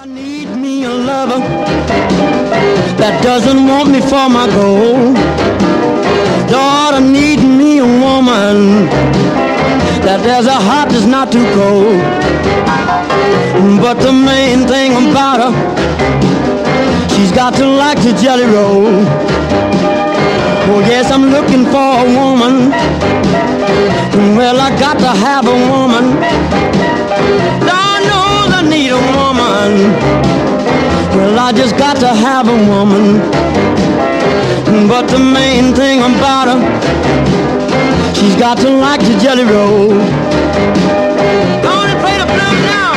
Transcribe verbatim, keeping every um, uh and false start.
I need me a lover that doesn't want me for my gold. Lord, I need me a woman that there's a heart that's not too cold. But the main thing about her, she's got to like the jelly roll. Oh yes, I'm looking for a woman. Well, I got to have a woman. Lord knows I need a woman. Well, I just got to have a woman. But the main thing about her, she's got to like the jelly roll. Go on and play the blues now.